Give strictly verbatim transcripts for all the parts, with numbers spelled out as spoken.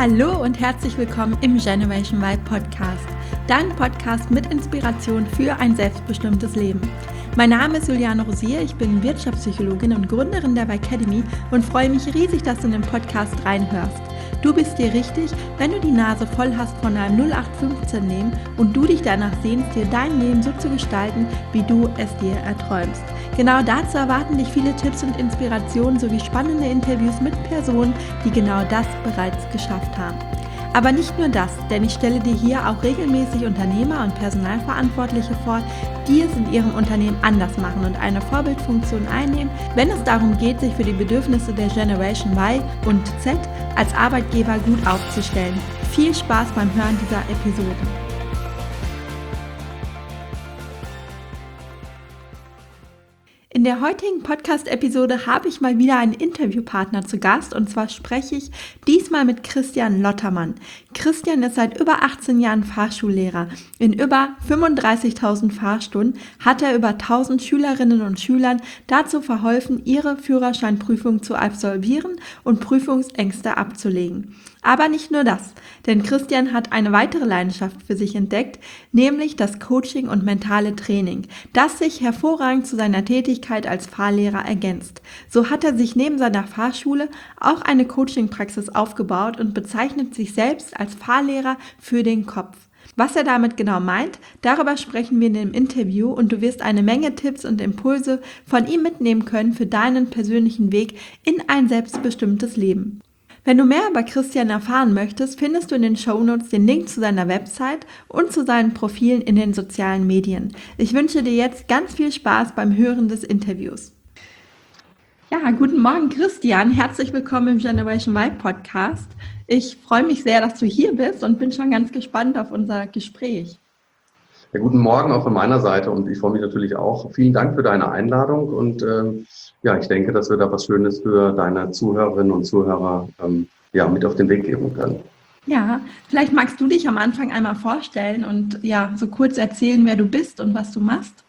Hallo und herzlich willkommen im Generation Y Podcast, dein Podcast mit Inspiration für ein selbstbestimmtes Leben. Mein Name ist Juliane Rosier, ich bin Wirtschaftspsychologin und Gründerin der Y Academy und freue mich riesig, dass du in den Podcast reinhörst. Du bist dir richtig, wenn du die Nase voll hast von einem null acht fünfzehn Leben und du dich danach sehnst, dir dein Leben so zu gestalten, wie du es dir erträumst. Genau dazu erwarten dich viele Tipps und Inspirationen sowie spannende Interviews mit Personen, die genau das bereits geschafft haben. Aber nicht nur das, denn ich stelle dir hier auch regelmäßig Unternehmer und Personalverantwortliche vor, die es in ihrem Unternehmen anders machen und eine Vorbildfunktion einnehmen, wenn es darum geht, sich für die Bedürfnisse der Generation Y und Z als Arbeitgeber gut aufzustellen. Viel Spaß beim Hören dieser Episode. In der heutigen Podcast-Episode habe ich mal wieder einen Interviewpartner zu Gast und zwar spreche ich diesmal mit Christian Lottermann. Christian ist seit über achtzehn Jahren Fahrschullehrer. In über fünfunddreißigtausend Fahrstunden hat er über tausend Schülerinnen und Schülern dazu verholfen, ihre Führerscheinprüfung zu absolvieren und Prüfungsängste abzulegen. Aber nicht nur das, denn Christian hat eine weitere Leidenschaft für sich entdeckt, nämlich das Coaching und mentale Training, das sich hervorragend zu seiner Tätigkeit als Fahrlehrer ergänzt. So hat er sich neben seiner Fahrschule auch eine Coaching-Praxis aufgebaut und bezeichnet sich selbst als Fahrlehrer für den Kopf. Was er damit genau meint, darüber sprechen wir in dem Interview und du wirst eine Menge Tipps und Impulse von ihm mitnehmen können für deinen persönlichen Weg in ein selbstbestimmtes Leben. Wenn du mehr über Christian erfahren möchtest, findest du in den Shownotes den Link zu seiner Website und zu seinen Profilen in den sozialen Medien. Ich wünsche dir jetzt ganz viel Spaß beim Hören des Interviews. Ja, guten Morgen Christian, herzlich willkommen im Generation Y Podcast. Ich freue mich sehr, dass du hier bist und bin schon ganz gespannt auf unser Gespräch. Ja, guten Morgen auch von meiner Seite und ich freue mich natürlich auch. Vielen Dank für deine Einladung und ähm, ja, ich denke, dass wir da was Schönes für deine Zuhörerinnen und Zuhörer ähm, ja, mit auf den Weg geben können. Ja, vielleicht magst du dich am Anfang einmal vorstellen und ja, so kurz erzählen, wer du bist und was du machst.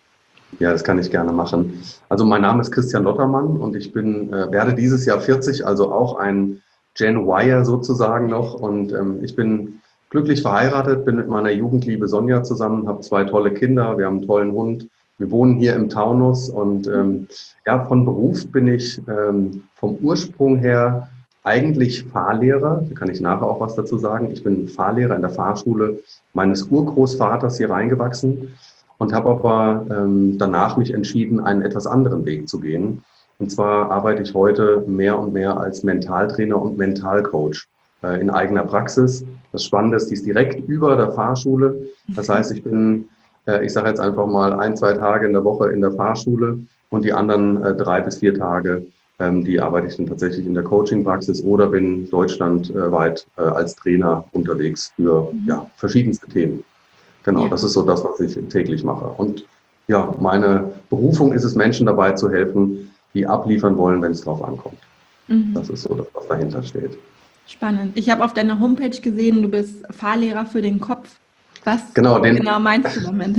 Ja, das kann ich gerne machen. Also mein Name ist Christian Lottermann und ich bin äh, werde dieses Jahr vierzig, also auch ein Gen Y sozusagen noch und ähm, ich bin glücklich verheiratet, bin mit meiner Jugendliebe Sonja zusammen, habe zwei tolle Kinder, wir haben einen tollen Hund. Wir wohnen hier im Taunus und ähm, ja, von Beruf bin ich ähm, vom Ursprung her eigentlich Fahrlehrer. Da kann ich nachher auch was dazu sagen. Ich bin Fahrlehrer in der Fahrschule meines Urgroßvaters hier reingewachsen und habe aber ähm, danach mich entschieden, einen etwas anderen Weg zu gehen. Und zwar arbeite ich heute mehr und mehr als Mentaltrainer und Mentalcoach äh, in eigener Praxis. Das Spannende ist, die ist direkt über der Fahrschule. Das heißt, ich bin Ich sage jetzt einfach mal ein, zwei Tage in der Woche in der Fahrschule und die anderen äh, drei bis vier Tage, ähm, die arbeite ich dann tatsächlich in der Coaching-Praxis oder bin deutschlandweit äh, als Trainer unterwegs für ja, verschiedenste Themen. Genau, ja. Das ist so das, was ich täglich mache. Und ja, meine Berufung ist es, Menschen dabei zu helfen, die abliefern wollen, wenn es drauf ankommt. Mhm. Das ist so das, was dahinter steht. Spannend. Ich habe auf deiner Homepage gesehen, du bist Fahrlehrer für den Kopf. Was genau, den, genau meinst du damit?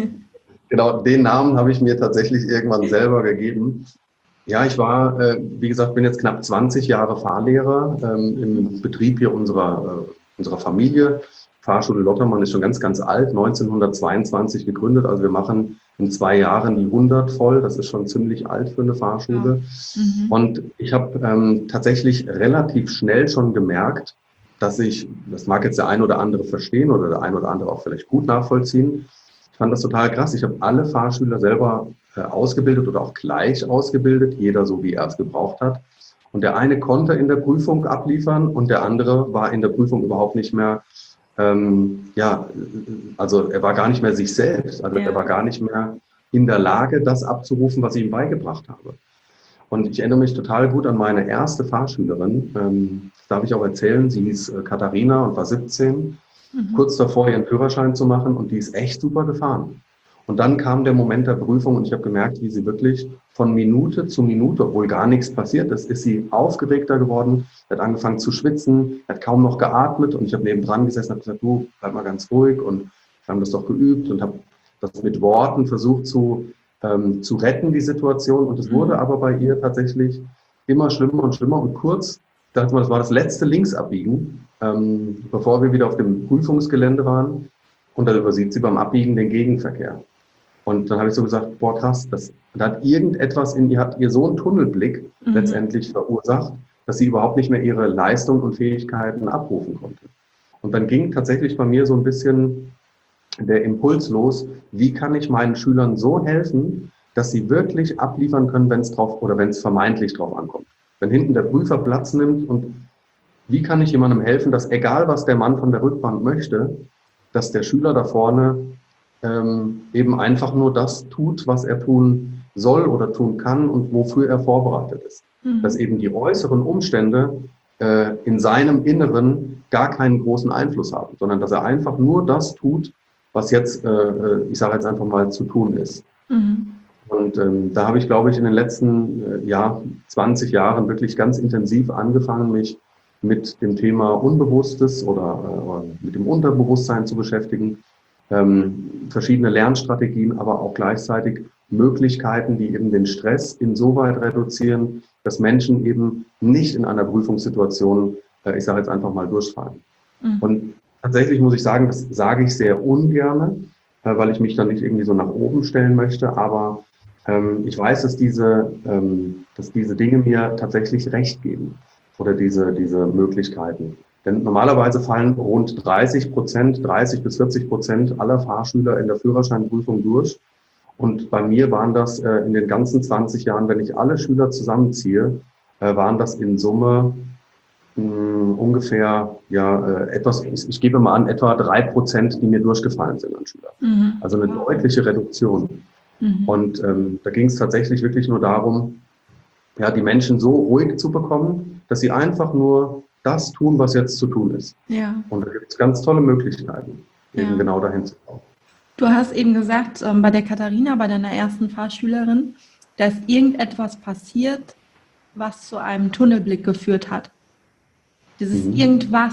Genau, den Namen habe ich mir tatsächlich irgendwann selber gegeben. Ja, ich war, äh, wie gesagt, bin jetzt knapp zwanzig Jahre Fahrlehrer ähm, im Betrieb hier unserer, äh, unserer Familie. Fahrschule Lottermann ist schon ganz, ganz alt, neunzehnhundertzweiundzwanzig gegründet. Also wir machen in zwei Jahren die hundert voll. Das ist schon ziemlich alt für eine Fahrschule. Ja. Mhm. Und ich habe ähm, tatsächlich relativ schnell schon gemerkt, dass ich, das mag jetzt der ein oder andere verstehen oder der ein oder andere auch vielleicht gut nachvollziehen. Ich fand das total krass. Ich habe alle Fahrschüler selber äh, ausgebildet oder auch gleich ausgebildet, jeder so, wie er es gebraucht hat. Und der eine konnte in der Prüfung abliefern und der andere war in der Prüfung überhaupt nicht mehr, ähm, ja, also er war gar nicht mehr sich selbst. Also ja. Er war gar nicht mehr in der Lage, das abzurufen, was ich ihm beigebracht habe. Und ich erinnere mich total gut an meine erste Fahrschülerin, ähm, das darf ich auch erzählen, sie hieß äh, Katharina und war siebzehn, mhm. kurz davor ihren Führerschein zu machen und die ist echt super gefahren. Und dann kam der Moment der Prüfung und ich habe gemerkt, wie sie wirklich von Minute zu Minute, obwohl gar nichts passiert ist, ist sie aufgeregter geworden, hat angefangen zu schwitzen, hat kaum noch geatmet und ich habe nebendran gesessen und habe gesagt, du, bleib mal ganz ruhig und wir haben das doch geübt und habe das mit Worten versucht zu Ähm, zu retten, die Situation. Und es wurde aber bei ihr tatsächlich immer schlimmer und schlimmer. Und kurz das war das letzte Linksabbiegen, ähm, bevor wir wieder auf dem Prüfungsgelände waren. Und dann übersieht sie beim Abbiegen den Gegenverkehr. Und dann habe ich so gesagt, boah krass, das, da hat irgendetwas in ihr, hat ihr so einen Tunnelblick mhm. letztendlich verursacht, dass sie überhaupt nicht mehr ihre Leistung und Fähigkeiten abrufen konnte. Und dann ging tatsächlich bei mir so ein bisschen der Impuls los, wie kann ich meinen Schülern so helfen, dass sie wirklich abliefern können, wenn es drauf oder wenn es vermeintlich drauf ankommt. Wenn hinten der Prüfer Platz nimmt und wie kann ich jemandem helfen, dass egal was der Mann von der Rückbank möchte, dass der Schüler da vorne ähm, eben einfach nur das tut, was er tun soll oder tun kann und wofür er vorbereitet ist. Mhm. Dass eben die äußeren Umstände äh, in seinem Inneren gar keinen großen Einfluss haben, sondern dass er einfach nur das tut, was jetzt, äh, ich sage jetzt einfach mal, zu tun ist. Mhm. Und ähm, da habe ich, glaube ich, in den letzten äh, ja, zwanzig Jahren wirklich ganz intensiv angefangen, mich mit dem Thema Unbewusstes oder äh, mit dem Unterbewusstsein zu beschäftigen. Ähm, verschiedene Lernstrategien, aber auch gleichzeitig Möglichkeiten, die eben den Stress insoweit reduzieren, dass Menschen eben nicht in einer Prüfungssituation, äh, ich sage jetzt einfach mal, durchfallen. Mhm. Und tatsächlich muss ich sagen, das sage ich sehr ungern, äh, weil ich mich dann nicht irgendwie so nach oben stellen möchte, aber ähm, ich weiß, dass diese, ähm, dass diese Dinge mir tatsächlich recht geben oder diese, diese Möglichkeiten. Denn normalerweise fallen rund dreißig Prozent, dreißig bis vierzig Prozent aller Fahrschüler in der Führerscheinprüfung durch. Und bei mir waren das äh, in den ganzen zwanzig Jahren, wenn ich alle Schüler zusammenziehe, äh, waren das in Summe mh, ungefähr, ja, äh, etwas, ich, ich gebe mal an, etwa drei Prozent, die mir durchgefallen sind an Schüler. Mhm. Also eine deutliche Reduktion. Mhm. Und ähm, da ging es tatsächlich wirklich nur darum, ja, die Menschen so ruhig zu bekommen, dass sie einfach nur das tun, was jetzt zu tun ist. Ja. Und da gibt es ganz tolle Möglichkeiten, eben ja. genau dahin zu kommen. Du hast eben gesagt, ähm, bei der Katharina, bei deiner ersten Fahrschülerin, dass irgendetwas passiert, was zu einem Tunnelblick geführt hat. Dieses mhm. irgendwas.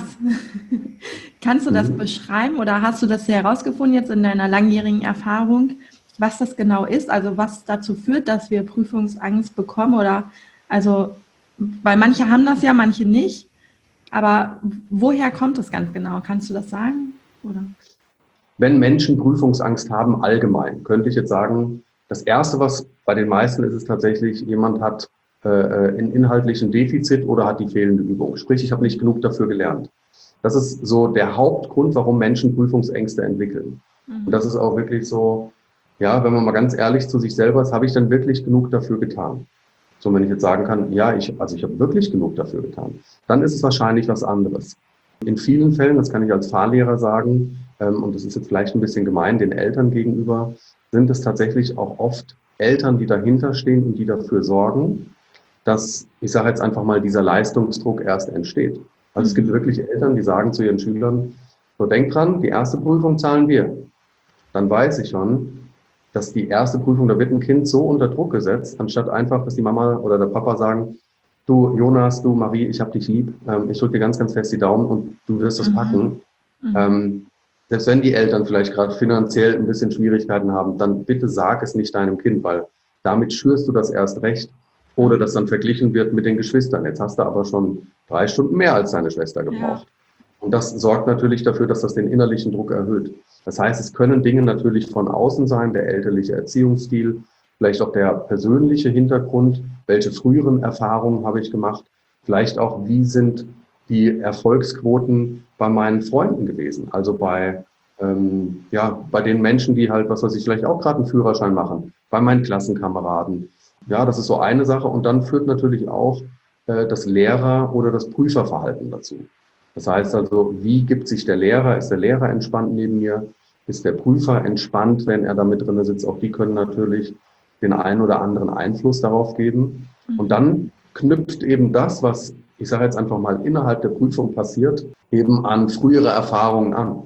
Kannst du das mhm. beschreiben oder hast du das herausgefunden jetzt in deiner langjährigen Erfahrung, was das genau ist? Also was dazu führt, dass wir Prüfungsangst bekommen oder also, weil manche haben das ja, manche nicht. Aber woher kommt es ganz genau? Kannst du das sagen? Oder? Wenn Menschen Prüfungsangst haben, allgemein, könnte ich jetzt sagen, das Erste, was bei den meisten ist, ist tatsächlich, jemand hat äh, einen inhaltlichen Defizit oder hat die fehlende Übung. Sprich, ich habe nicht genug dafür gelernt. Das ist so der Hauptgrund, warum Menschen Prüfungsängste entwickeln. Mhm. Und das ist auch wirklich so, ja, wenn man mal ganz ehrlich zu sich selber ist, habe ich dann wirklich genug dafür getan? So, wenn ich jetzt sagen kann, ja, ich, also ich habe wirklich genug dafür getan, dann ist es wahrscheinlich was anderes. In vielen Fällen, das kann ich als Fahrlehrer sagen, ähm, und das ist jetzt vielleicht ein bisschen gemein den Eltern gegenüber, sind es tatsächlich auch oft Eltern, die dahinter stehen und die dafür sorgen, dass, ich sage jetzt einfach mal, dieser Leistungsdruck erst entsteht. Also es gibt wirklich Eltern, die sagen zu ihren Schülern, so denk dran, die erste Prüfung zahlen wir. Dann weiß ich schon, dass die erste Prüfung, da wird ein Kind so unter Druck gesetzt, anstatt einfach, dass die Mama oder der Papa sagen, du Jonas, du Marie, ich hab dich lieb, ähm, ich drücke dir ganz, ganz fest die Daumen und du wirst das mhm. packen. Mhm. Ähm, selbst wenn die Eltern vielleicht gerade finanziell ein bisschen Schwierigkeiten haben, dann bitte sag es nicht deinem Kind, weil damit schürst du das erst recht. Oder dass dann verglichen wird mit den Geschwistern. Jetzt hast du aber schon drei Stunden mehr als deine Schwester gebraucht. Ja. Und das sorgt natürlich dafür, dass das den innerlichen Druck erhöht. Das heißt, es können Dinge natürlich von außen sein, der elterliche Erziehungsstil, vielleicht auch der persönliche Hintergrund, welche früheren Erfahrungen habe ich gemacht, vielleicht auch, wie sind die Erfolgsquoten bei meinen Freunden gewesen, also bei, ähm, ja, bei den Menschen, die halt, was weiß ich, vielleicht auch gerade einen Führerschein machen, bei meinen Klassenkameraden. Ja, das ist so eine Sache und dann führt natürlich auch äh, das Lehrer- oder das Prüferverhalten dazu. Das heißt also, wie gibt sich der Lehrer? Ist der Lehrer entspannt neben mir? Ist der Prüfer entspannt, wenn er da mit drin sitzt? Auch die können natürlich den einen oder anderen Einfluss darauf geben. Und dann knüpft eben das, was, ich sage jetzt einfach mal, innerhalb der Prüfung passiert, eben an frühere Erfahrungen an.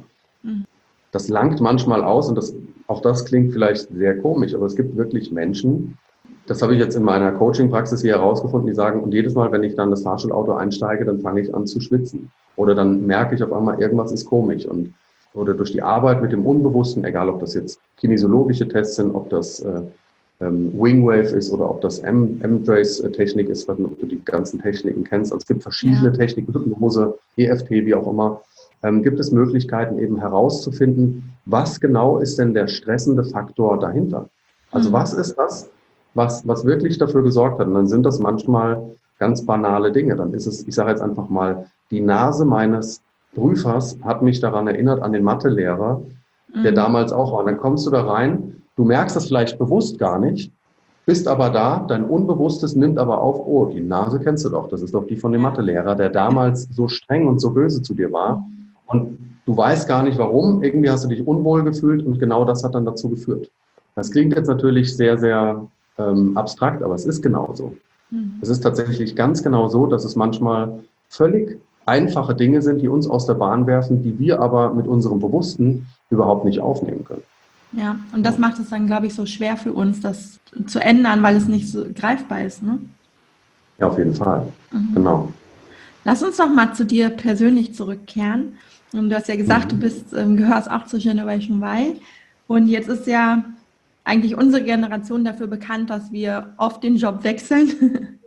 Das langt manchmal aus und das, auch das klingt vielleicht sehr komisch, aber es gibt wirklich Menschen, das habe ich jetzt in meiner Coaching-Praxis hier herausgefunden, die sagen, und jedes Mal, wenn ich dann das Fahrschulauto einsteige, dann fange ich an zu schwitzen. Oder dann merke ich auf einmal, irgendwas ist komisch. Und, oder durch die Arbeit mit dem Unbewussten, egal ob das jetzt kinesiologische Tests sind, ob das äh, ähm, Wingwave ist oder ob das M-Trace-Technik ist, ob du die ganzen Techniken kennst. Also es gibt verschiedene ja. Techniken, Hypnose, E F T, wie auch immer. Ähm, gibt es Möglichkeiten eben herauszufinden, was genau ist denn der stressende Faktor dahinter? Also mhm. was ist das, was, was wirklich dafür gesorgt hat? Und dann sind das manchmal ganz banale Dinge. Dann ist es, ich sage jetzt einfach mal, die Nase meines Prüfers hat mich daran erinnert an den Mathelehrer, der mhm. damals auch war. Und dann kommst du da rein, du merkst das vielleicht bewusst gar nicht, bist aber da, dein Unbewusstes nimmt aber auf, oh, die Nase kennst du doch, das ist doch die von dem Mathelehrer, der damals so streng und so böse zu dir war. Und du weißt gar nicht warum, irgendwie hast du dich unwohl gefühlt und genau das hat dann dazu geführt. Das klingt jetzt natürlich sehr, sehr ähm, abstrakt, aber es ist genauso. Mhm. Es ist tatsächlich ganz genau so, dass es manchmal völlig einfache Dinge sind, die uns aus der Bahn werfen, die wir aber mit unserem Bewussten überhaupt nicht aufnehmen können. Ja, und das macht es dann, glaube ich, so schwer für uns, das zu ändern, weil es nicht so greifbar ist, ne? Ja, auf jeden Fall. Mhm. Genau. Lass uns doch mal zu dir persönlich zurückkehren. Und du hast ja gesagt, mhm. du bist, ähm, gehörst auch zur Generation Y. Und jetzt ist ja eigentlich unsere Generation dafür bekannt, dass wir oft den Job wechseln.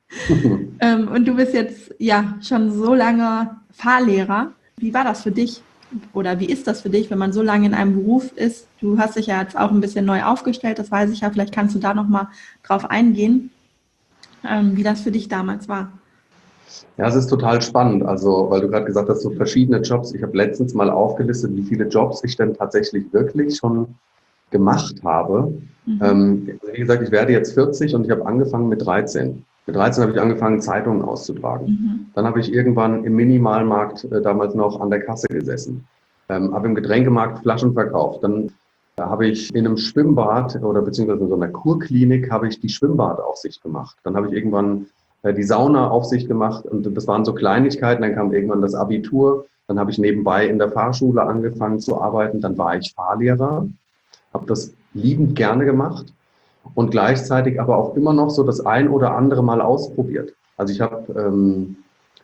ähm, und du bist jetzt ja schon so lange Fahrlehrer. Wie war das für dich? Oder wie ist das für dich, wenn man so lange in einem Beruf ist? Du hast dich ja jetzt auch ein bisschen neu aufgestellt, das weiß ich ja. Vielleicht kannst du da noch mal drauf eingehen, ähm, wie das für dich damals war. Ja, es ist total spannend, also weil du gerade gesagt hast, so verschiedene Jobs. Ich habe letztens mal aufgelistet, wie viele Jobs ich denn tatsächlich wirklich schon gemacht habe. Mhm. Ähm, wie gesagt, ich werde jetzt vierzig und ich habe angefangen mit dreizehn. Mit dreizehn habe ich angefangen, Zeitungen auszutragen. Mhm. Dann habe ich irgendwann im Minimalmarkt äh, damals noch an der Kasse gesessen. Ähm, habe im Getränkemarkt Flaschen verkauft. Dann äh, habe ich in einem Schwimmbad oder beziehungsweise in so einer Kurklinik habe ich die Schwimmbadaufsicht gemacht. Dann habe ich irgendwann äh, die Saunaaufsicht gemacht und das waren so Kleinigkeiten. Dann kam irgendwann das Abitur. Dann habe ich nebenbei in der Fahrschule angefangen zu arbeiten. Dann war ich Fahrlehrer, habe das liebend gerne gemacht. Und gleichzeitig aber auch immer noch so das ein oder andere Mal ausprobiert. Also ich habe ähm,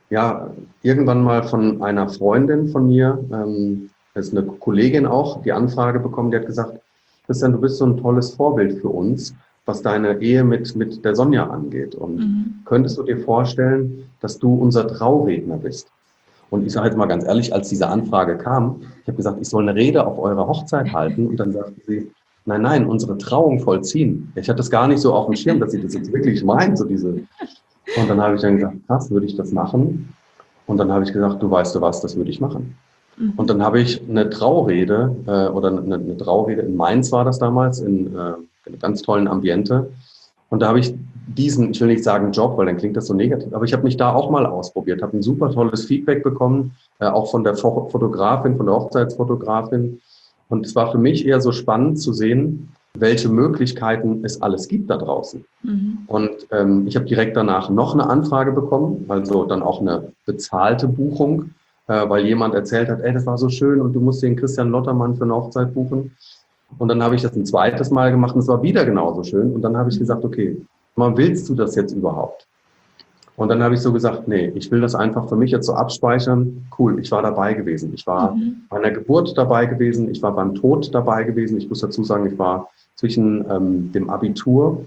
ja irgendwann mal von einer Freundin von mir, ähm, das ist eine Kollegin auch, die Anfrage bekommen, die hat gesagt, Christian, du bist so ein tolles Vorbild für uns, was deine Ehe mit, mit der Sonja angeht. Und mhm. könntest du dir vorstellen, dass du unser Trauredner bist? Und ich sage jetzt mal ganz ehrlich, als diese Anfrage kam, ich habe gesagt, ich soll eine Rede auf eurer Hochzeit halten. Und dann sagte sie, nein, nein, unsere Trauung vollziehen. Ich hatte das gar nicht so auf dem Schirm, dass sie das jetzt wirklich meint. So diese. Und dann habe ich dann gesagt, krass, würde ich das machen? Und dann habe ich gesagt, du weißt du was, das würde ich machen. Mhm. Und dann habe ich eine Traurede äh, oder eine, eine Traurede in Mainz war das damals, in, äh, in einem ganz tollen Ambiente. Und da habe ich diesen, ich will nicht sagen Job, weil dann klingt das so negativ, aber ich habe mich da auch mal ausprobiert, habe ein super tolles Feedback bekommen, äh, auch von der Fotografin, von der Hochzeitsfotografin. Und es war für mich eher so spannend zu sehen, welche Möglichkeiten es alles gibt da draußen. Mhm. Und ähm, ich habe direkt danach noch eine Anfrage bekommen, also dann auch eine bezahlte Buchung, äh, weil jemand erzählt hat, ey, das war so schön und du musst den Christian Lottermann für eine Hochzeit buchen. Und dann habe ich das ein zweites Mal gemacht und es war wieder genauso schön. Und dann habe ich gesagt, okay, mal willst du das jetzt überhaupt? Und dann habe ich so gesagt, nee, ich will das einfach für mich jetzt so abspeichern. Cool, ich war dabei gewesen. Ich war mhm. bei einer Geburt dabei gewesen. Ich war beim Tod dabei gewesen. Ich muss dazu sagen, ich war zwischen ähm, dem Abitur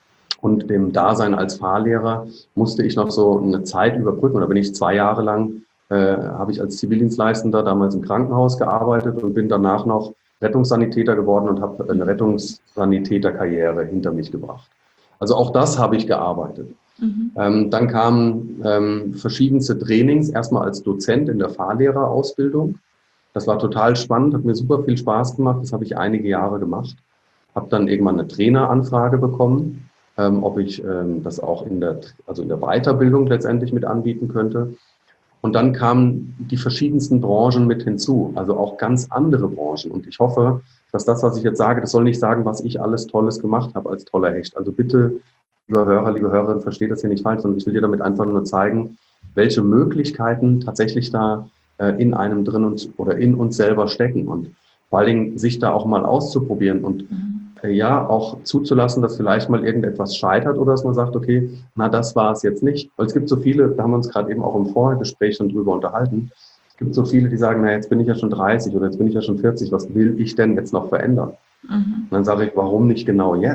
und dem Dasein als Fahrlehrer, musste ich noch so eine Zeit überbrücken. Da bin ich zwei Jahre lang, äh, habe ich als Zivildienstleistender damals im Krankenhaus gearbeitet und bin danach noch Rettungssanitäter geworden und habe eine Rettungssanitäterkarriere hinter mich gebracht. Also auch das habe ich gearbeitet. Mhm. Ähm, dann kamen ähm, verschiedenste Trainings, erstmal als Dozent in der Fahrlehrerausbildung. Das war total spannend, hat mir super viel Spaß gemacht, das habe ich einige Jahre gemacht. Habe dann irgendwann eine Traineranfrage bekommen, ähm, ob ich ähm, das auch in der, also in der Weiterbildung letztendlich mit anbieten könnte. Und dann kamen die verschiedensten Branchen mit hinzu, also auch ganz andere Branchen. Und ich hoffe, dass das, was ich jetzt sage, das soll nicht sagen, was ich alles Tolles gemacht habe als toller Hecht. Also bitte, lieber Hörer, liebe Hörerin, versteht das hier nicht falsch, sondern ich will dir damit einfach nur zeigen, welche Möglichkeiten tatsächlich da äh, in einem drin und, oder in uns selber stecken. Und vor allen Dingen sich da auch mal auszuprobieren und mhm. äh, ja, auch zuzulassen, dass vielleicht mal irgendetwas scheitert oder dass man sagt, okay, na, das war es jetzt nicht. Weil es gibt so viele, da haben wir uns gerade eben auch im Vorgespräch schon drüber unterhalten, es gibt so viele, die sagen, na, jetzt bin ich ja schon dreißig oder jetzt bin ich ja schon vierzig, was will ich denn jetzt noch verändern? Mhm. Und dann sage ich, warum nicht genau jetzt?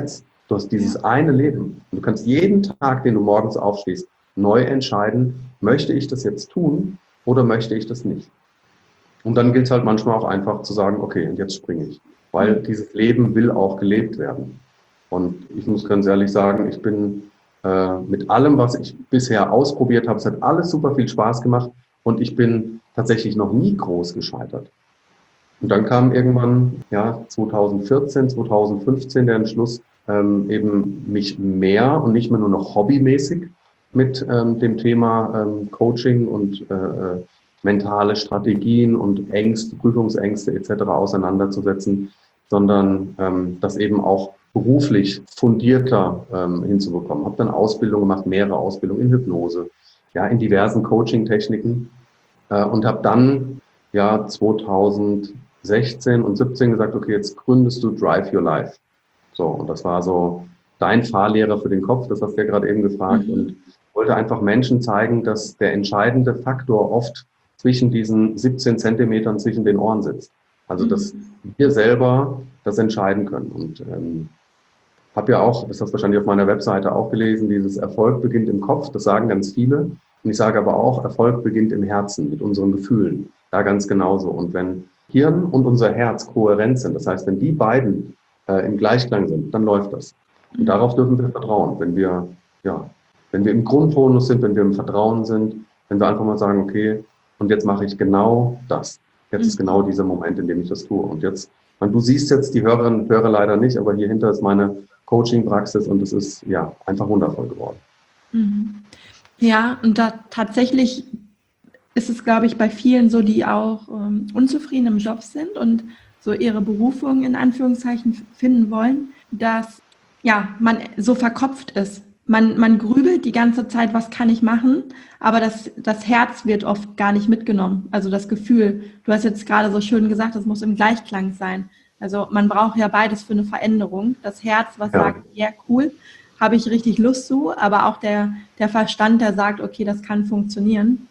Du hast dieses Ja. eine Leben. Und du kannst jeden Tag, den du morgens aufstehst, neu entscheiden, möchte ich das jetzt tun oder möchte ich das nicht? Und dann gilt es halt manchmal auch einfach zu sagen, okay, und jetzt springe ich. Weil Mhm. dieses Leben will auch gelebt werden. Und ich muss ganz ehrlich sagen, ich bin äh, mit allem, was ich bisher ausprobiert habe, es hat alles super viel Spaß gemacht und ich bin tatsächlich noch nie groß gescheitert. Und dann kam irgendwann, ja, zwanzig vierzehn, zwanzig fünfzehn der Entschluss, ähm, eben mich mehr und nicht mehr nur noch hobbymäßig mit ähm, dem Thema ähm, Coaching und äh, äh, mentale Strategien und Ängste, Prüfungsängste et cetera auseinanderzusetzen, sondern ähm, das eben auch beruflich fundierter ähm, hinzubekommen. Habe dann Ausbildung gemacht, mehrere Ausbildungen in Hypnose, ja, in diversen Coaching-Techniken äh, und habe dann ja zwanzig sechzehn und siebzehn gesagt, okay, jetzt gründest du Drive Your Life. So, und das war so dein Fahrlehrer für den Kopf, das hast du ja gerade eben gefragt, und Mhm. wollte einfach Menschen zeigen, dass der entscheidende Faktor oft zwischen diesen siebzehn Zentimetern zwischen den Ohren sitzt. Also, dass Mhm. wir selber das entscheiden können. Und ähm, habe ja auch, das hast du wahrscheinlich auf meiner Webseite auch gelesen, dieses Erfolg beginnt im Kopf, das sagen ganz viele. Und ich sage aber auch, Erfolg beginnt im Herzen, mit unseren Gefühlen. Da ganz genauso. Und wenn Hirn und unser Herz kohärent sind, das heißt, wenn die beiden äh, im Gleichklang sind, dann läuft das. Und Mhm. darauf dürfen wir vertrauen. Wenn wir, ja, wenn wir im Grundtonus sind, wenn wir im Vertrauen sind, wenn wir einfach mal sagen, okay, und jetzt mache ich genau das. Jetzt ist Mhm. genau dieser Moment, in dem ich das tue. Und jetzt, du siehst jetzt die Hörerinnen und Hörer leider nicht, aber hier hinter ist meine Coaching-Praxis und es ist ja einfach wundervoll geworden. Mhm. Ja, und da tatsächlich ist es, glaube ich, bei vielen so, die auch ähm, unzufrieden im Job sind und so ihre Berufung in Anführungszeichen finden wollen, dass ja, man so verkopft ist. Man, man grübelt die ganze Zeit, was kann ich machen, aber das, das Herz wird oft gar nicht mitgenommen. Also das Gefühl, du hast jetzt gerade so schön gesagt, es muss im Gleichklang sein. Also man braucht ja beides für eine Veränderung. Das Herz, was Ja. sagt, ja cool, habe ich richtig Lust zu, aber auch der, der Verstand, der sagt, okay, das kann funktionieren.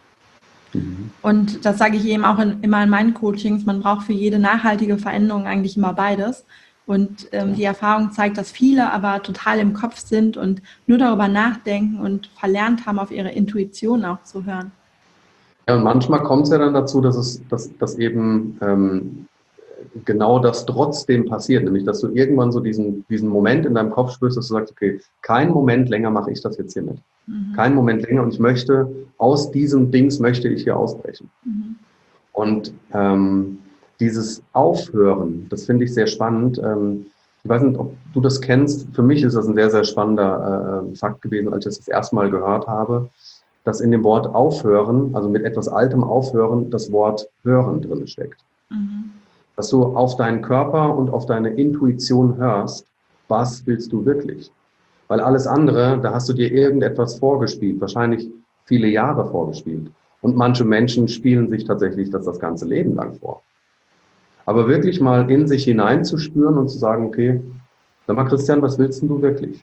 Mhm. Und das sage ich eben auch in, immer in meinen Coachings, man braucht für jede nachhaltige Veränderung eigentlich immer beides. Und ähm, die Erfahrung zeigt, dass viele aber total im Kopf sind und nur darüber nachdenken und verlernt haben, auf ihre Intuition auch zu hören. Ja, und manchmal kommt es ja dann dazu, dass es, dass, dass eben ähm, genau das trotzdem passiert, nämlich dass du irgendwann so diesen, diesen Moment in deinem Kopf spürst, dass du sagst, okay, keinen Moment länger mache ich das jetzt hier mit. Mhm. Keinen Moment länger und ich möchte, aus diesem Dings möchte ich hier ausbrechen. Mhm. Und ähm, dieses Aufhören, das finde ich sehr spannend. Ähm, ich weiß nicht, ob du das kennst. Für mich ist das ein sehr, sehr spannender äh, Fakt gewesen, als ich das das erste Mal gehört habe, dass in dem Wort Aufhören, also mit etwas Altem Aufhören, das Wort Hören drin steckt. Mhm. Dass du auf deinen Körper und auf deine Intuition hörst, was willst du wirklich? Weil alles andere, da hast du dir irgendetwas vorgespielt, wahrscheinlich viele Jahre vorgespielt. Und manche Menschen spielen sich tatsächlich das das ganze Leben lang vor. Aber wirklich mal in sich hineinzuspüren und zu sagen, okay, sag mal Christian, was willst denn du wirklich?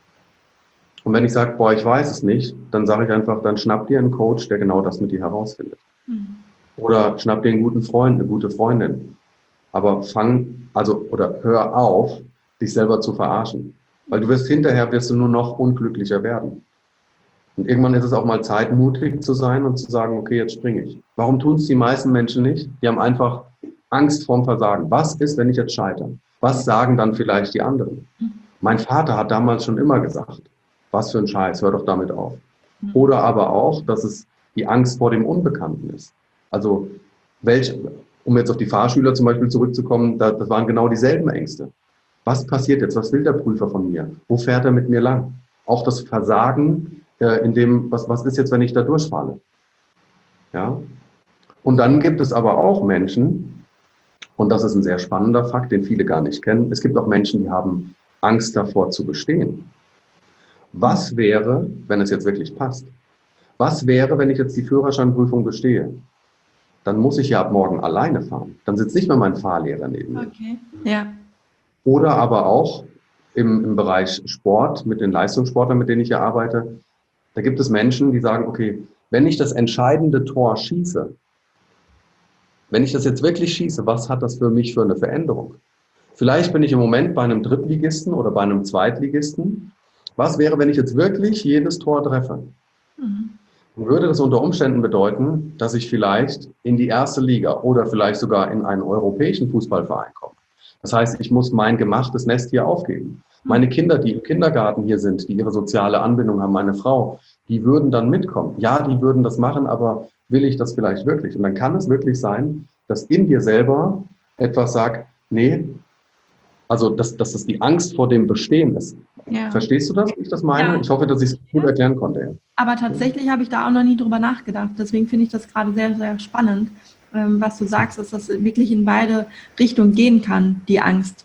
Und wenn ich sage, boah, ich weiß es nicht, dann sage ich einfach, dann schnapp dir einen Coach, der genau das mit dir herausfindet. Mhm. Oder schnapp dir einen guten Freund, eine gute Freundin. Aber fang, also, oder hör auf, dich selber zu verarschen. Weil du wirst hinterher, wirst du nur noch unglücklicher werden. Und irgendwann ist es auch mal Zeit, mutig zu sein und zu sagen, okay, jetzt springe ich. Warum tun es die meisten Menschen nicht? Die haben einfach Angst vorm Versagen. Was ist, wenn ich jetzt scheitere? Was sagen dann vielleicht die anderen? Mein Vater hat damals schon immer gesagt, was für ein Scheiß, hör doch damit auf. Mhm. Oder aber auch, dass es die Angst vor dem Unbekannten ist. Also, welche, um jetzt auf die Fahrschüler zum Beispiel zurückzukommen, das, das waren genau dieselben Ängste. Was passiert jetzt? Was will der Prüfer von mir? Wo fährt er mit mir lang? Auch das Versagen, äh, in dem, was, was ist jetzt, wenn ich da durchfalle? Ja? Und dann gibt es aber auch Menschen, und das ist ein sehr spannender Fakt, den viele gar nicht kennen. Es gibt auch Menschen, die haben Angst davor zu bestehen. Was wäre, wenn es jetzt wirklich passt? Was wäre, wenn ich jetzt die Führerscheinprüfung bestehe? Dann muss ich ja ab morgen alleine fahren. Dann sitzt nicht mehr mein Fahrlehrer neben mir. Okay. Ja. Oder aber auch im, im Bereich Sport, mit den Leistungssportlern, mit denen ich hier arbeite, da gibt es Menschen, die sagen, okay, wenn ich das entscheidende Tor schieße, wenn ich das jetzt wirklich schieße, was hat das für mich für eine Veränderung? Vielleicht bin ich im Moment bei einem Drittligisten oder bei einem Zweitligisten. Was wäre, wenn ich jetzt wirklich jedes Tor treffe? Mhm. Dann würde das unter Umständen bedeuten, dass ich vielleicht in die erste Liga oder vielleicht sogar in einen europäischen Fußballverein komme. Das heißt, ich muss mein gemachtes Nest hier aufgeben. Meine Kinder, die im Kindergarten hier sind, die ihre soziale Anbindung haben, meine Frau, die würden dann mitkommen. Ja, die würden das machen, aber will ich das vielleicht wirklich? Und dann kann es wirklich sein, dass in dir selber etwas sagt, nee, also dass, dass das die Angst vor dem Bestehen ist. Ja. Verstehst du das, wie ich das meine? Ja. Ich hoffe, dass ich es gut erklären konnte. Aber tatsächlich habe ich da auch noch nie drüber nachgedacht. Deswegen finde ich das gerade sehr, sehr spannend, ähm, was du sagst, dass das wirklich in beide Richtungen gehen kann, die Angst.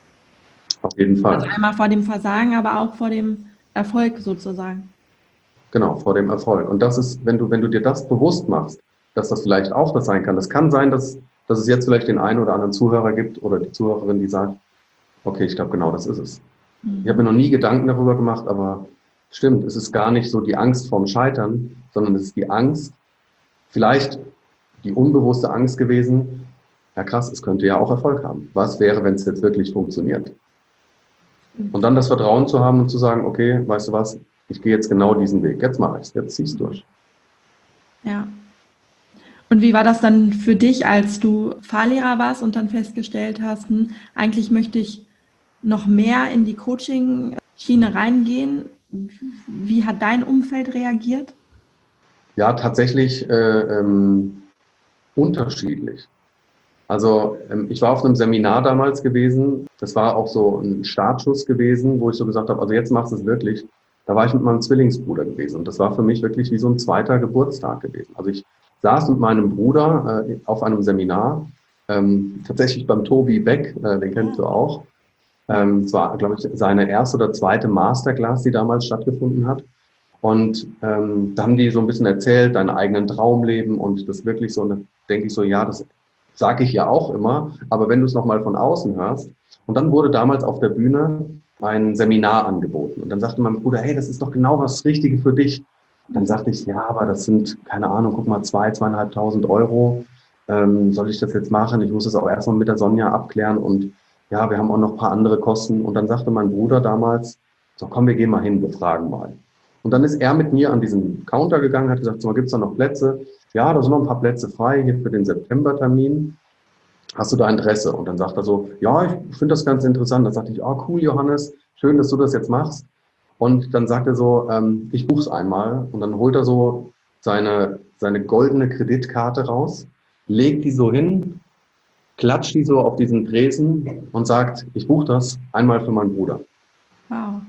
Auf jeden Fall. Also einmal vor dem Versagen, aber auch vor dem Erfolg sozusagen. Genau, vor dem Erfolg. Und das ist, wenn du, wenn du dir das bewusst machst, dass das vielleicht auch das sein kann. Das kann sein, dass, dass es jetzt vielleicht den einen oder anderen Zuhörer gibt oder die Zuhörerin, die sagt, okay, ich glaube, genau das ist es. Mhm. Ich habe mir noch nie Gedanken darüber gemacht, aber stimmt, es ist gar nicht so die Angst vorm Scheitern, sondern es ist die Angst, vielleicht die unbewusste Angst gewesen, ja krass, es könnte ja auch Erfolg haben. Was wäre, wenn es jetzt wirklich funktioniert? Und dann das Vertrauen zu haben und zu sagen, okay, weißt du was, ich gehe jetzt genau diesen Weg, jetzt mache ich es, jetzt zieh es durch. Ja. Und wie war das dann für dich, als du Fahrlehrer warst und dann festgestellt hast, hm, eigentlich möchte ich noch mehr in die Coaching-Schiene reingehen? Wie hat dein Umfeld reagiert? Ja, tatsächlich äh, ähm, unterschiedlich. Also ähm, ich war auf einem Seminar damals gewesen, das war auch so ein Startschuss gewesen, wo ich so gesagt habe, also jetzt machst du es wirklich. Da war ich mit meinem Zwillingsbruder gewesen und das war für mich wirklich wie so ein zweiter Geburtstag gewesen. Also ich saß mit meinem Bruder äh, auf einem Seminar, ähm, tatsächlich beim Tobi Beck, äh, den kennst du auch. Ähm, es war, glaube ich, seine erste oder zweite Masterclass, die damals stattgefunden hat. Und ähm, da haben die so ein bisschen erzählt, deinen eigenen Traumleben und das wirklich so, und da denke ich so, ja, das sage ich ja auch immer, aber wenn du es nochmal von außen hörst. Und dann wurde damals auf der Bühne ein Seminar angeboten. Und dann sagte mein Bruder, hey, das ist doch genau das Richtige für dich. Und dann sagte ich, ja, aber das sind, keine Ahnung, guck mal, zwei, zweieinhalbtausend Euro. Ähm, soll ich das jetzt machen? Ich muss das auch erstmal mit der Sonja abklären und ja, wir haben auch noch ein paar andere Kosten. Und dann sagte mein Bruder damals, so komm, wir gehen mal hin, wir fragen mal. Und dann ist er mit mir an diesen Counter gegangen, hat gesagt, so, gibt es da noch Plätze? Ja, da sind noch ein paar Plätze frei hier für den Septembertermin. Hast du da Interesse? Und dann sagt er so, ja, ich finde das ganz interessant. Dann sagte ich, oh cool, Johannes, schön, dass du das jetzt machst. Und dann sagt er so, ähm, ich buche es einmal. Und dann holt er so seine, seine goldene Kreditkarte raus, legt die so hin, klatscht die so auf diesen Tresen und sagt, ich buche das einmal für meinen Bruder. Wow.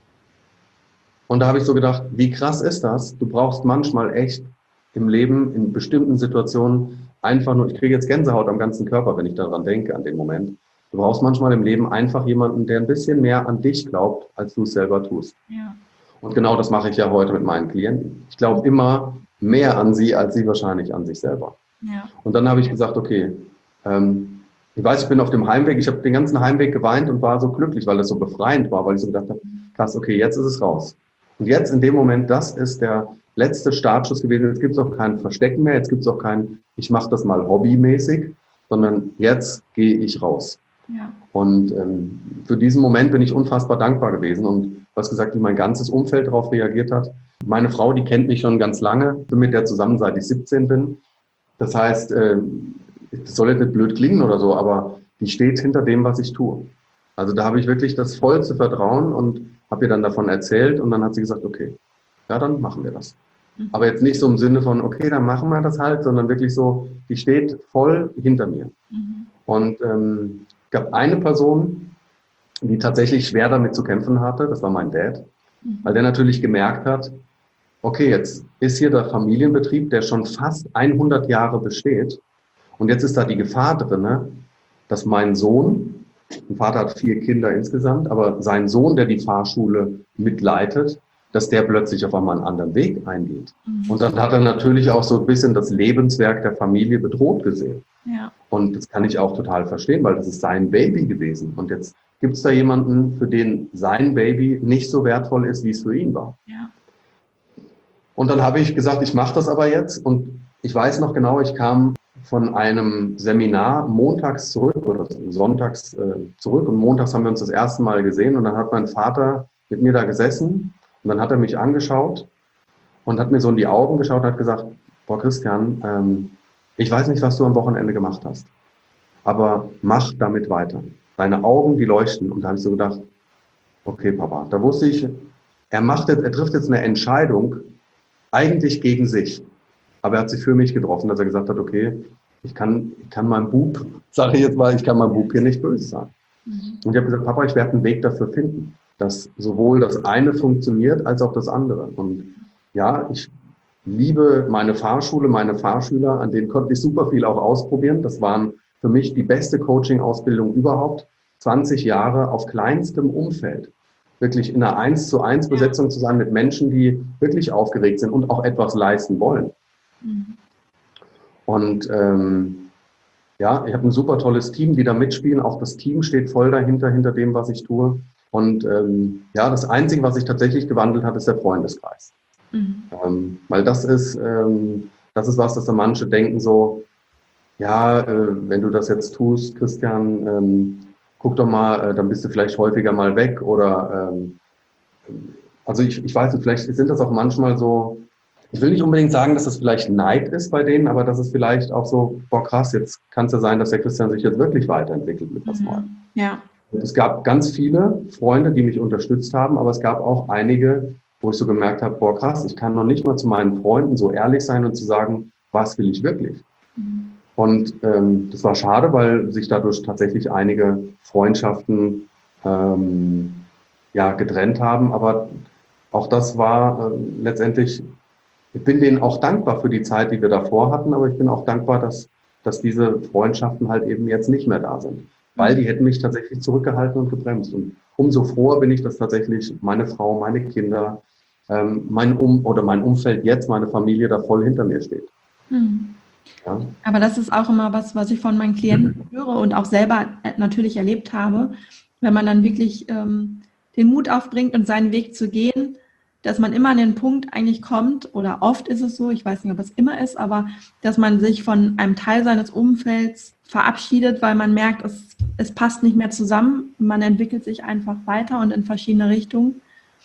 Und da habe ich so gedacht, wie krass ist das? Du brauchst manchmal echt im Leben, in bestimmten Situationen, einfach nur, ich kriege jetzt Gänsehaut am ganzen Körper, wenn ich daran denke, an den Moment. Du brauchst manchmal im Leben einfach jemanden, der ein bisschen mehr an dich glaubt, als du es selber tust. Ja. Und genau das mache ich ja heute mit meinen Klienten. Ich glaube immer mehr an sie, als sie wahrscheinlich an sich selber. Ja. Und dann habe ich gesagt, okay, ähm, ich weiß, ich bin auf dem Heimweg, ich habe den ganzen Heimweg geweint und war so glücklich, weil das so befreiend war, weil ich so gedacht habe, krass, okay, jetzt ist es raus. Und jetzt in dem Moment, das ist der letzte Startschuss gewesen. Jetzt gibt es auch kein Verstecken mehr, jetzt gibt es auch kein, ich mache das mal hobbymäßig, sondern jetzt gehe ich raus. Ja. Und ähm, für diesen Moment bin ich unfassbar dankbar gewesen und du hast gesagt, wie mein ganzes Umfeld darauf reagiert hat. Meine Frau, die kennt mich schon ganz lange, bin mit der zusammen, seit ich siebzehn bin. Das heißt, äh, das soll jetzt nicht blöd klingen oder so, aber die steht hinter dem, was ich tue. Also da habe ich wirklich das vollste Vertrauen und habe ihr dann davon erzählt und dann hat sie gesagt, okay, ja, dann machen wir das. Mhm. Aber jetzt nicht so im Sinne von, okay, dann machen wir das halt, sondern wirklich so, die steht voll hinter mir. Mhm. Und ähm, es gab eine Person, die tatsächlich schwer damit zu kämpfen hatte, das war mein Dad, mhm. weil der natürlich gemerkt hat, okay, jetzt ist hier der Familienbetrieb, der schon fast hundert Jahre besteht und jetzt ist da die Gefahr drin, dass mein Sohn, mein Vater hat vier Kinder insgesamt, aber sein Sohn, der die Fahrschule mitleitet, dass der plötzlich auf einmal einen anderen Weg eingeht. Mhm. Und dann hat er natürlich auch so ein bisschen das Lebenswerk der Familie bedroht gesehen. Ja. Und das kann ich auch total verstehen, weil das ist sein Baby gewesen. Und jetzt gibt es da jemanden, für den sein Baby nicht so wertvoll ist, wie es für ihn war. Ja. Und dann habe ich gesagt, ich mache das aber jetzt. Und ich weiß noch genau, ich kam von einem Seminar montags zurück oder sonntags äh, zurück und montags haben wir uns das erste Mal gesehen und dann hat mein Vater mit mir da gesessen und dann hat er mich angeschaut und hat mir so in die Augen geschaut und hat gesagt, boah Christian, ähm, ich weiß nicht, was du am Wochenende gemacht hast, aber mach damit weiter. Deine Augen, die leuchten. Und da habe ich so gedacht, okay Papa, da wusste ich, er macht jetzt, er trifft jetzt eine Entscheidung, eigentlich gegen sich. Aber er hat sie für mich getroffen, dass er gesagt hat, okay, ich kann, ich kann meinem Bub, sage ich jetzt mal, ich kann meinem Bub hier nicht böse sein. Mhm. Und ich habe gesagt, Papa, ich werde einen Weg dafür finden, dass sowohl das eine funktioniert, als auch das andere. Und ja, ich liebe meine Fahrschule, meine Fahrschüler, an denen konnte ich super viel auch ausprobieren. Das waren für mich die beste Coaching-Ausbildung überhaupt. zwanzig Jahre auf kleinstem Umfeld. Wirklich in einer eins zu eins Besetzung zu sein mit Menschen, die wirklich aufgeregt sind und auch etwas leisten wollen. Mhm. Und ähm, ja, ich habe ein super tolles Team, die da mitspielen. Auch das Team steht voll dahinter, hinter dem, was ich tue. Und ähm, ja, das Einzige, was sich tatsächlich gewandelt hat, ist der Freundeskreis. Mhm. Ähm, weil das ist, ähm, das ist was, dass da manche denken so, ja, äh, wenn du das jetzt tust, Christian, ähm, guck doch mal, äh, dann bist du vielleicht häufiger mal weg oder, ähm, also ich, ich weiß nicht, vielleicht sind das auch manchmal so, ich will nicht unbedingt sagen, dass das vielleicht Neid ist bei denen, aber das ist vielleicht auch so, boah krass, jetzt kann es ja sein, dass der Christian sich jetzt wirklich weiterentwickelt mit was Neuem. Ja. Es gab ganz viele Freunde, die mich unterstützt haben, aber es gab auch einige, wo ich so gemerkt habe, boah krass, ich kann noch nicht mal zu meinen Freunden so ehrlich sein und zu sagen, was will ich wirklich? Mhm. Und ähm, das war schade, weil sich dadurch tatsächlich einige Freundschaften ähm, ja, getrennt haben, aber auch das war äh, letztendlich, ich bin denen auch dankbar für die Zeit, die wir davor hatten, aber ich bin auch dankbar, dass, dass diese Freundschaften halt eben jetzt nicht mehr da sind, weil die hätten mich tatsächlich zurückgehalten und gebremst. Und umso froher bin ich, dass tatsächlich meine Frau, meine Kinder, ähm, mein um oder mein Umfeld jetzt, meine Familie da voll hinter mir steht. Mhm. Ja. Aber das ist auch immer was, was ich von meinen Klienten höre und auch selber natürlich erlebt habe, wenn man dann wirklich ähm, den Mut aufbringt und seinen Weg zu gehen, dass man immer an den Punkt eigentlich kommt, oder oft ist es so, ich weiß nicht, ob es immer ist, aber dass man sich von einem Teil seines Umfelds verabschiedet, weil man merkt, es, es passt nicht mehr zusammen, man entwickelt sich einfach weiter und in verschiedene Richtungen.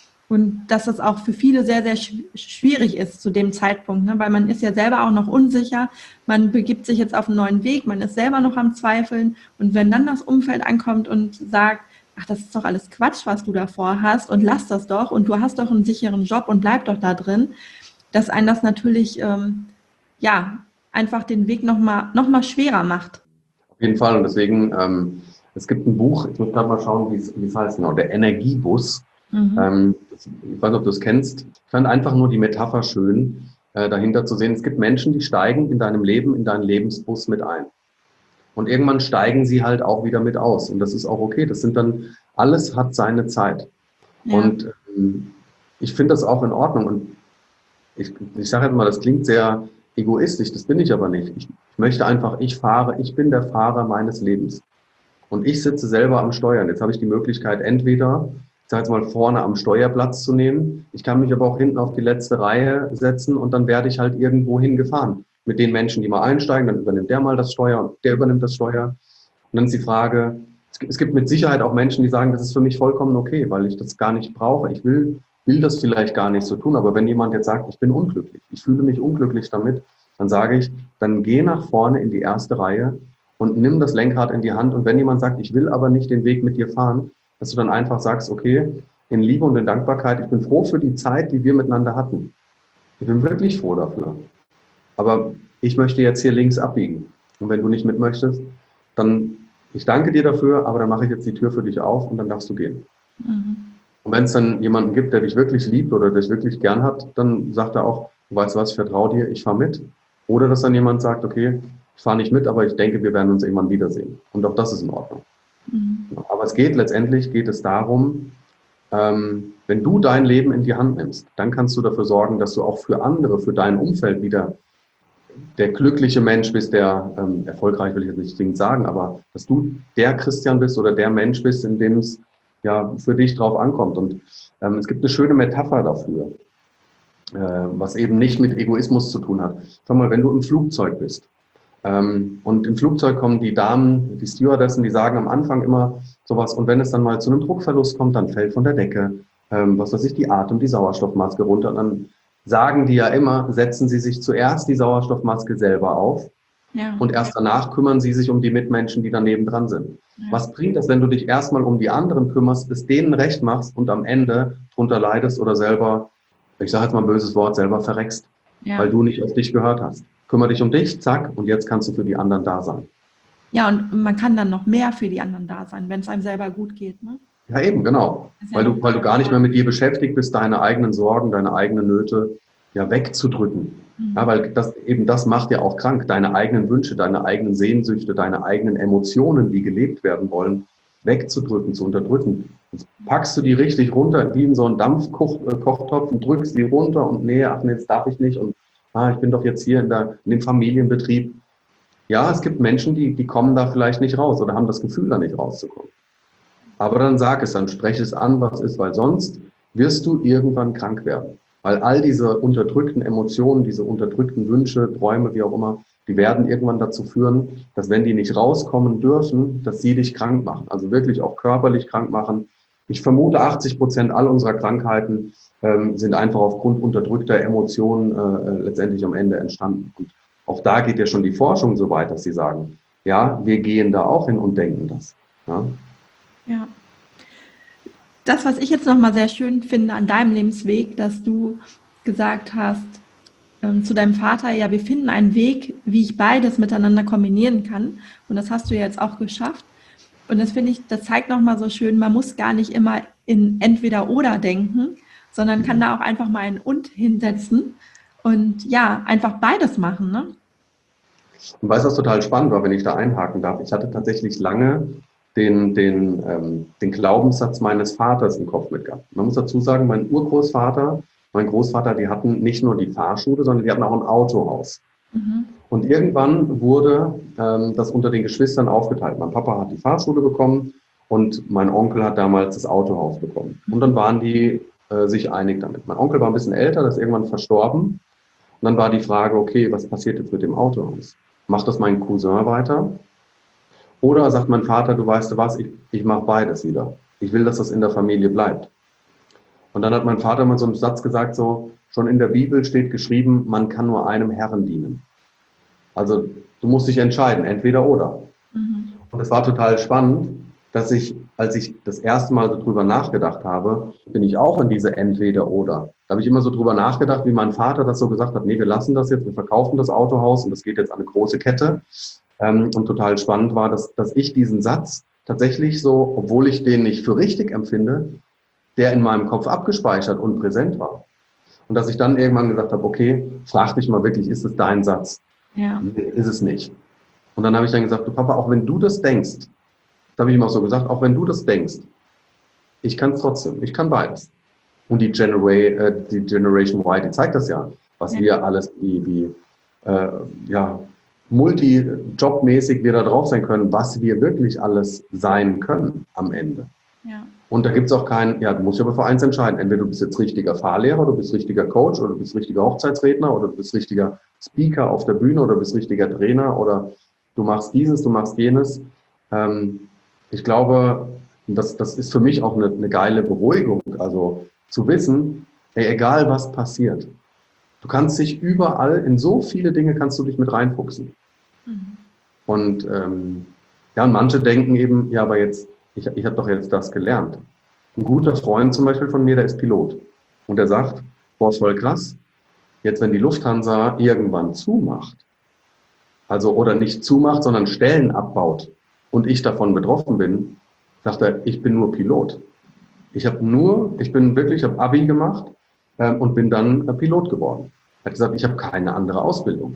Und dass das auch für viele sehr, sehr schwierig ist zu dem Zeitpunkt, ne? Weil man ist ja selber auch noch unsicher, man begibt sich jetzt auf einen neuen Weg, man ist selber noch am Zweifeln und wenn dann das Umfeld ankommt und sagt, ach, das ist doch alles Quatsch, was du davor hast und lass das doch und du hast doch einen sicheren Job und bleib doch da drin, dass einen das natürlich, ähm, ja, einfach den Weg nochmal noch mal schwerer macht. Auf jeden Fall und deswegen, ähm, es gibt ein Buch, ich muss gerade mal schauen, wie es heißt, genau, der Energiebus. Mhm. Ähm, ich weiß nicht, ob du es kennst. Ich fand einfach nur die Metapher schön, äh, dahinter zu sehen. Es gibt Menschen, die steigen in deinem Leben, in deinen Lebensbus mit ein. Und irgendwann steigen sie halt auch wieder mit aus. Und das ist auch okay. Das sind dann, alles hat seine Zeit. Ja. Und ähm, ich finde das auch in Ordnung. Und ich, ich sage jetzt mal, das klingt sehr egoistisch, das bin ich aber nicht. Ich, ich möchte einfach, ich fahre, ich bin der Fahrer meines Lebens. Und ich sitze selber am Steuer. Jetzt habe ich die Möglichkeit, entweder ich sage jetzt mal, vorne am Steuerplatz zu nehmen. Ich kann mich aber auch hinten auf die letzte Reihe setzen und dann werde ich halt irgendwo hingefahren. Mit den Menschen, die mal einsteigen, dann übernimmt der mal das Steuer und der übernimmt das Steuer. Und dann ist die Frage, es gibt mit Sicherheit auch Menschen, die sagen, das ist für mich vollkommen okay, weil ich das gar nicht brauche. Ich will, will das vielleicht gar nicht so tun. Aber wenn jemand jetzt sagt, ich bin unglücklich, ich fühle mich unglücklich damit, dann sage ich, dann geh nach vorne in die erste Reihe und nimm das Lenkrad in die Hand. Und wenn jemand sagt, ich will aber nicht den Weg mit dir fahren, dass du dann einfach sagst, okay, in Liebe und in Dankbarkeit, ich bin froh für die Zeit, die wir miteinander hatten. Ich bin wirklich froh dafür. Aber ich möchte jetzt hier links abbiegen. Und wenn du nicht mit möchtest, dann, ich danke dir dafür, aber dann mache ich jetzt die Tür für dich auf und dann darfst du gehen. Mhm. Und wenn es dann jemanden gibt, der dich wirklich liebt oder dich wirklich gern hat, dann sagt er auch, du weißt was, ich vertraue dir, ich fahre mit. Oder dass dann jemand sagt, okay, ich fahre nicht mit, aber ich denke, wir werden uns irgendwann wiedersehen. Und auch das ist in Ordnung. Mhm. Aber es geht, letztendlich geht es darum, ähm, wenn du dein Leben in die Hand nimmst, dann kannst du dafür sorgen, dass du auch für andere, für dein Umfeld wieder der glückliche Mensch bist, der ähm, erfolgreich, will ich jetzt nicht zwingend sagen, aber dass du der Christian bist oder der Mensch bist, in dem es ja für dich drauf ankommt. Und ähm, es gibt eine schöne Metapher dafür, äh, was eben nicht mit Egoismus zu tun hat. Schau mal, wenn du im Flugzeug bist, Ähm, und im Flugzeug kommen die Damen, die Stewardessen, die sagen am Anfang immer sowas. Und wenn es dann mal zu einem Druckverlust kommt, dann fällt von der Decke, ähm, was weiß ich, die Atem-, die Sauerstoffmaske runter. Und dann sagen die ja immer, setzen Sie sich zuerst die Sauerstoffmaske selber auf. Ja. Und erst danach kümmern sie sich um die Mitmenschen, die daneben dran sind. Ja. Was bringt es, wenn du dich erstmal um die anderen kümmerst, es denen recht machst und am Ende drunter leidest oder selber, ich sage jetzt mal ein böses Wort, selber verreckst, Ja. weil du nicht auf dich gehört hast. Kümmere dich um dich, zack, und jetzt kannst du für die anderen da sein. Ja, und man kann dann noch mehr für die anderen da sein, wenn es einem selber gut geht, ne? Ja, eben, genau. Ist ja Weil noch du, weil du gar nicht mehr mit dir beschäftigt bist, deine eigenen Sorgen, deine eigenen Nöte ja wegzudrücken. Mhm. Ja, weil das, eben das macht ja auch krank. Deine eigenen Wünsche, deine eigenen Sehnsüchte, deine eigenen Emotionen, die gelebt werden wollen, wegzudrücken, zu unterdrücken. Jetzt packst du die richtig runter, wie in so einen Dampfkochtopf und drückst die runter und nee, ach nee, jetzt darf ich nicht und ah, ich bin doch jetzt hier in, der, in dem Familienbetrieb. Ja, es gibt Menschen, die, die kommen da vielleicht nicht raus oder haben das Gefühl, da nicht rauszukommen. Aber dann sag es, dann spreche es an, was ist, weil sonst wirst du irgendwann krank werden. Weil all diese unterdrückten Emotionen, diese unterdrückten Wünsche, Träume, wie auch immer, die werden irgendwann dazu führen, dass wenn die nicht rauskommen dürfen, dass sie dich krank machen. Also wirklich auch körperlich krank machen. Ich vermute, achtzig Prozent all unserer Krankheiten ähm, sind einfach aufgrund unterdrückter Emotionen äh, letztendlich am Ende entstanden. Und auch da geht ja schon die Forschung so weit, dass sie sagen, ja, wir gehen da auch hin und denken das. Ja. Ja. Das, was ich jetzt nochmal sehr schön finde an deinem Lebensweg, dass du gesagt hast ähm, zu deinem Vater, ja, wir finden einen Weg, wie ich beides miteinander kombinieren kann. Und das hast du ja jetzt auch geschafft. Und das finde ich, das zeigt nochmal so schön, man muss gar nicht immer in entweder oder denken, sondern kann da auch einfach mal ein und hinsetzen und ja, einfach beides machen, ne? Und weißt du, was total spannend war, wenn ich da einhaken darf? Ich hatte tatsächlich lange den, den, ähm, den Glaubenssatz meines Vaters im Kopf mitgehabt. Man muss dazu sagen, mein Urgroßvater, mein Großvater, die hatten nicht nur die Fahrschule, sondern die hatten auch ein Autohaus. Mhm. Und irgendwann wurde ähm, das unter den Geschwistern aufgeteilt. Mein Papa hat die Fahrschule bekommen und mein Onkel hat damals das Autohaus bekommen. Und dann waren die äh, sich einig damit. Mein Onkel war ein bisschen älter, das ist irgendwann verstorben. Und dann war die Frage, okay, was passiert jetzt mit dem Autohaus? Macht das mein Cousin weiter? Oder sagt mein Vater, du weißt du was, ich, ich mache beides wieder. Ich will, dass das in der Familie bleibt. Und dann hat mein Vater mal so einen Satz gesagt, so, schon in der Bibel steht geschrieben, man kann nur einem Herrn dienen. Also du musst dich entscheiden, entweder oder. Mhm. Und es war total spannend, dass ich, als ich das erste Mal so drüber nachgedacht habe, bin ich auch in diese Entweder-Oder. Da habe ich immer so drüber nachgedacht, wie mein Vater das so gesagt hat, nee, wir lassen das jetzt, wir verkaufen das Autohaus und das geht jetzt an eine große Kette. Ähm, und total spannend war, dass, dass ich diesen Satz tatsächlich so, obwohl ich den nicht für richtig empfinde, der in meinem Kopf abgespeichert und präsent war. Und dass ich dann irgendwann gesagt habe, okay, frag dich mal wirklich, ist es dein Satz? Ja. Ist es nicht. Und dann habe ich dann gesagt, du Papa, auch wenn du das denkst, da habe ich ihm auch so gesagt, auch wenn du das denkst, ich kann es trotzdem, ich kann beides. Und die, Genera äh, die Generation Y, die zeigt das ja, was Ja. wir alles wie, wie äh, ja, multi-jobmäßig wir da drauf sein können, was wir wirklich alles sein können am Ende. Ja. Und da gibt es auch keinen, ja, du musst dich aber für eins entscheiden. Entweder du bist jetzt richtiger Fahrlehrer, du bist richtiger Coach oder du bist richtiger Hochzeitsredner oder du bist richtiger Speaker auf der Bühne oder du bist richtiger Trainer oder du machst dieses, du machst jenes. Ähm, ich glaube, das, das ist für mich auch eine, eine geile Beruhigung. Also zu wissen, ey, egal was passiert, du kannst dich überall, in so viele Dinge kannst du dich mit reinfuchsen. Mhm. Und ähm, ja, und manche denken eben, ja, aber jetzt, ich, ich habe doch jetzt das gelernt. Ein guter Freund zum Beispiel von mir, der ist Pilot. Und der sagt, boah, voll krass, jetzt wenn die Lufthansa irgendwann zumacht, also oder nicht zumacht, sondern Stellen abbaut und ich davon betroffen bin, sagt er, ich bin nur Pilot. Ich habe nur, ich bin wirklich, ich habe Abi gemacht ähm, und bin dann äh, Pilot geworden. Er hat gesagt, ich habe keine andere Ausbildung.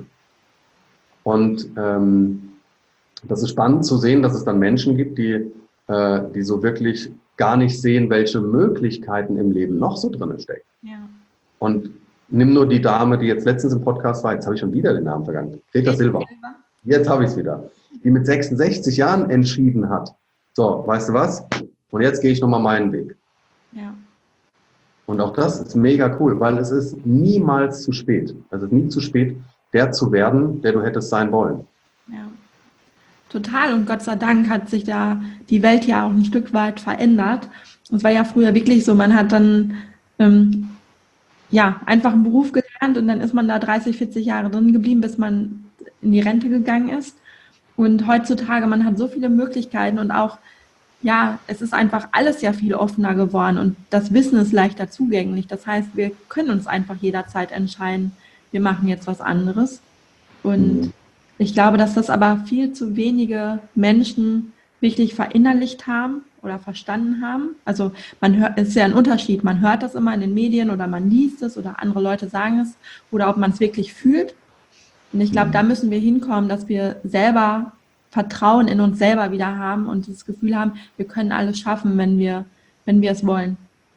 Und ähm, das ist spannend zu sehen, dass es dann Menschen gibt, die, äh, die so wirklich gar nicht sehen, welche Möglichkeiten im Leben noch so drin stecken. Ja. Und nimm nur die Dame, die jetzt letztens im Podcast war, jetzt habe ich schon wieder den Namen vergangen, Greta Silva. Jetzt habe ich es wieder. Die mit sechsundsechzig Jahren entschieden hat, so, weißt du was? Und jetzt gehe ich nochmal meinen Weg. Ja. Und auch das ist mega cool, weil es ist niemals zu spät. Es ist nie zu spät, der zu werden, der du hättest sein wollen. Total. Und Gott sei Dank hat sich da die Welt ja auch ein Stück weit verändert. Es war ja früher wirklich so, man hat dann ähm, ja einfach einen Beruf gelernt und dann ist man da dreißig, vierzig Jahre drin geblieben, bis man in die Rente gegangen ist. Und heutzutage, man hat so viele Möglichkeiten und auch, ja, es ist einfach alles ja viel offener geworden und das Wissen ist leichter zugänglich. Das heißt, wir können uns einfach jederzeit entscheiden, wir machen jetzt was anderes. Und Mhm. ich glaube, dass das aber viel zu wenige Menschen wirklich verinnerlicht haben oder verstanden haben. Also man hört, es ist ja ein Unterschied, man hört das immer in den Medien oder man liest es oder andere Leute sagen es oder ob man es wirklich fühlt. Und ich glaube, da Mhm. müssen wir hinkommen, dass wir selber Vertrauen in uns selber wieder haben und das Gefühl haben, wir können alles schaffen, wenn wir, wenn wir es wollen.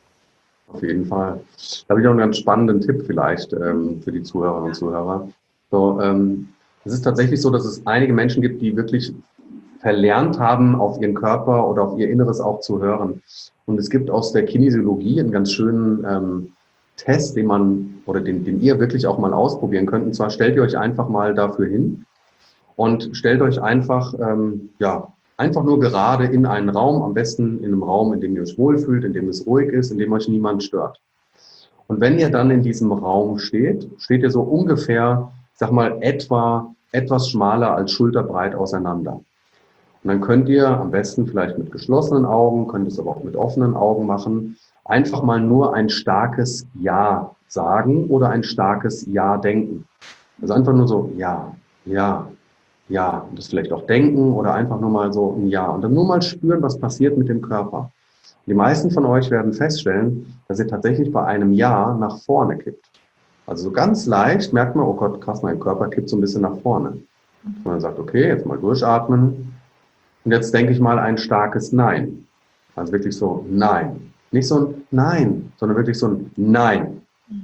Auf jeden Fall. Da habe ich auch einen ganz spannenden Tipp vielleicht ähm, für die Zuhörerinnen und Zuhörer. So, ähm, es ist tatsächlich so, dass es einige Menschen gibt, die wirklich verlernt haben, auf ihren Körper oder auf ihr Inneres auch zu hören. Und es gibt aus der Kinesiologie einen ganz schönen ähm, Test, den man oder den, den ihr wirklich auch mal ausprobieren könnt. Und zwar stellt ihr euch einfach mal dafür hin und stellt euch einfach, ähm, ja, einfach nur gerade in einen Raum, am besten in einem Raum, in dem ihr euch wohlfühlt, in dem es ruhig ist, in dem euch niemand stört. Und wenn ihr dann in diesem Raum steht, steht ihr so ungefähr, ich sag mal, etwa etwas schmaler als schulterbreit auseinander. Und dann könnt ihr am besten vielleicht mit geschlossenen Augen, könnt es aber auch mit offenen Augen machen, einfach mal nur ein starkes Ja sagen oder ein starkes Ja denken. Also einfach nur so Ja, ja, ja. Und das vielleicht auch denken oder einfach nur mal so ein Ja. Und dann nur mal spüren, was passiert mit dem Körper. Die meisten von euch werden feststellen, dass ihr tatsächlich bei einem Ja nach vorne kippt. Also so ganz leicht merkt man, oh Gott, krass, mein Körper kippt so ein bisschen nach vorne. Und man sagt, okay, jetzt mal durchatmen. Und jetzt denke ich mal ein starkes Nein. Also wirklich so Nein. Nicht so ein Nein, sondern wirklich so ein Nein.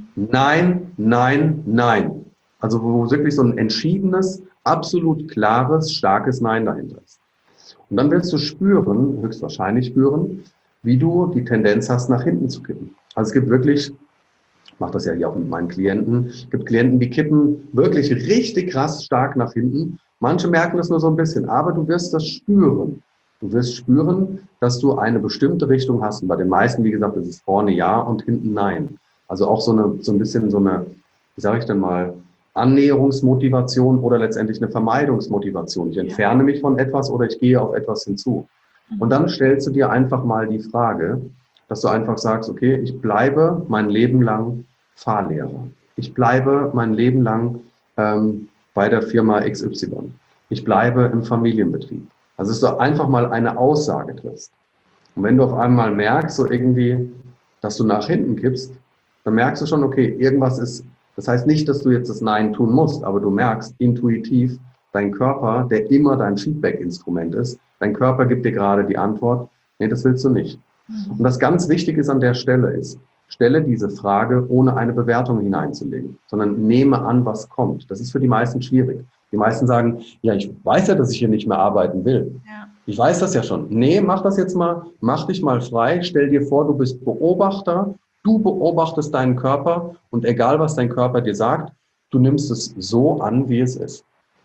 Nein, nein, nein. Also wo wirklich so ein entschiedenes, absolut klares, starkes Nein dahinter ist. Und dann willst du spüren, höchstwahrscheinlich spüren, wie du die Tendenz hast, nach hinten zu kippen. Also es gibt wirklich, ich mache das ja hier auch mit meinen Klienten, es gibt Klienten, die kippen wirklich richtig krass stark nach hinten. Manche merken das nur so ein bisschen, aber du wirst das spüren. Du wirst spüren, dass du eine bestimmte Richtung hast. Und bei den meisten, wie gesagt, ist es vorne ja und hinten nein. Also auch so, eine, so ein bisschen so eine, wie sage ich denn mal, Annäherungsmotivation oder letztendlich eine Vermeidungsmotivation. Ich entferne mich von etwas oder ich gehe auf etwas hinzu. Und dann stellst du dir einfach mal die Frage, dass du einfach sagst, okay, ich bleibe mein Leben lang Fahrlehrer. Ich bleibe mein Leben lang ähm, bei der Firma X Y. Ich bleibe im Familienbetrieb. Also dass du einfach mal eine Aussage triffst. Und wenn du auf einmal merkst, so irgendwie, dass du nach hinten kippst, dann merkst du schon, okay, irgendwas ist, das heißt nicht, dass du jetzt das Nein tun musst, aber du merkst intuitiv, dein Körper, der immer dein Feedback-Instrument ist, dein Körper gibt dir gerade die Antwort, nee, das willst du nicht. Und das ganz Wichtige ist an der Stelle ist, stelle diese Frage, ohne eine Bewertung hineinzulegen, sondern nehme an, was kommt. Das ist für die meisten schwierig. Die meisten sagen, ja, ich weiß ja, dass ich hier nicht mehr arbeiten will. Ja. Ich weiß das ja schon. Nee, mach das jetzt mal, mach dich mal frei, stell dir vor, du bist Beobachter, du beobachtest deinen Körper und egal, was dein Körper dir sagt, du nimmst es so an, wie es ist.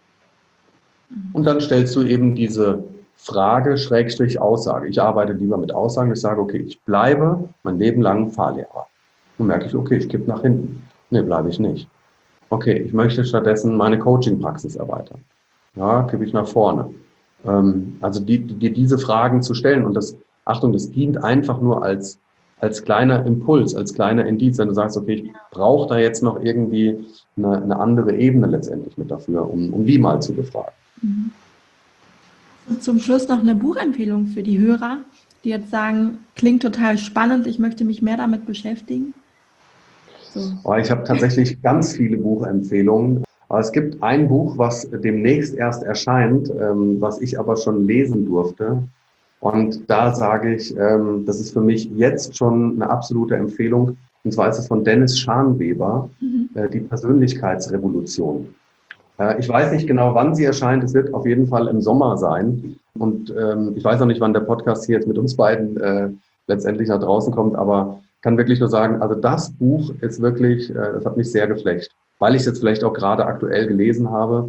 Und dann stellst du eben diese Frage, Schrägstrich, Aussage. Ich arbeite lieber mit Aussagen. Ich sage, okay, ich bleibe mein Leben lang Fahrlehrer. Dann merke ich, okay, ich kippe nach hinten. Nee, bleibe ich nicht. Okay, ich möchte stattdessen meine Coaching-Praxis erweitern. Ja, kippe ich nach vorne. Ähm, also dir die, die, diese Fragen zu stellen. Und das, Achtung, das dient einfach nur als, als kleiner Impuls, als kleiner Indiz, wenn du sagst, okay, ich brauche da jetzt noch irgendwie eine, eine andere Ebene letztendlich mit dafür, um, um die mal zu befragen. Mhm. Und zum Schluss noch eine Buchempfehlung für die Hörer, die jetzt sagen, klingt total spannend, ich möchte mich mehr damit beschäftigen. So. Oh, ich habe tatsächlich ganz viele Buchempfehlungen. Aber es gibt ein Buch, was demnächst erst erscheint, ähm, was ich aber schon lesen durfte. Und da sage ich, ähm, das ist für mich jetzt schon eine absolute Empfehlung. Und zwar ist es von Dennis Scharnweber, Mhm. äh, die Persönlichkeitsrevolution. Äh, ich weiß nicht genau, wann sie erscheint. Es wird auf jeden Fall im Sommer sein. Und ähm, ich weiß auch nicht, wann der Podcast hier jetzt mit uns beiden äh, letztendlich nach draußen kommt. Aber kann wirklich nur sagen, also das Buch ist wirklich, äh, das hat mich sehr geflecht. Weil ich es jetzt vielleicht auch gerade aktuell gelesen habe.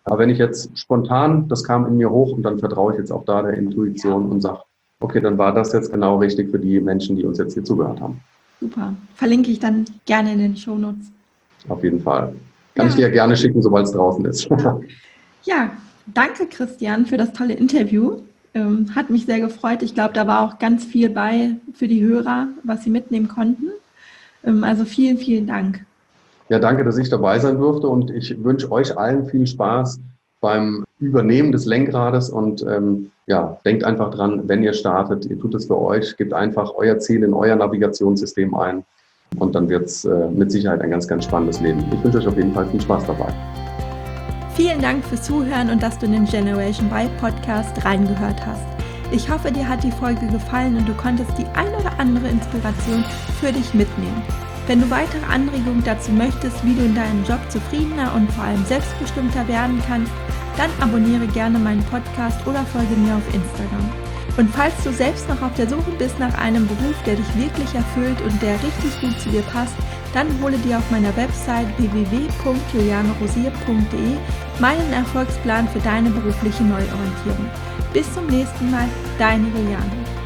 Aber wenn ich jetzt spontan, das kam in mir hoch und dann vertraue ich jetzt auch da der Intuition und sage, okay, dann war das jetzt genau richtig für die Menschen, die uns jetzt hier zugehört haben. Super. Verlinke ich dann gerne in den Shownotes. Auf jeden Fall. Kann Ja. ich dir gerne schicken, sobald es draußen ist. Ja, danke Christian für das tolle Interview. Ähm, hat mich sehr gefreut. Ich glaube, da war auch ganz viel bei für die Hörer, was sie mitnehmen konnten. Ähm, also vielen, vielen Dank. Ja, danke, dass ich dabei sein durfte und ich wünsche euch allen viel Spaß beim Übernehmen des Lenkrades und ähm, ja, denkt einfach dran, wenn ihr startet, ihr tut es für euch, gebt einfach euer Ziel in euer Navigationssystem ein und dann wird es äh, mit Sicherheit ein ganz, ganz spannendes Leben. Ich wünsche euch auf jeden Fall viel Spaß dabei. Vielen Dank fürs Zuhören und dass du in den Generation Y Podcast reingehört hast. Ich hoffe, dir hat die Folge gefallen und du konntest die ein oder andere Inspiration für dich mitnehmen. Wenn du weitere Anregungen dazu möchtest, wie du in deinem Job zufriedener und vor allem selbstbestimmter werden kannst, dann abonniere gerne meinen Podcast oder folge mir auf Instagram. Und falls du selbst noch auf der Suche bist nach einem Beruf, der dich wirklich erfüllt und der richtig gut zu dir passt, dann hole dir auf meiner Website w w w punkt juliane rosier punkt d e meinen Erfolgsplan für deine berufliche Neuorientierung. Bis zum nächsten Mal, deine Juliane.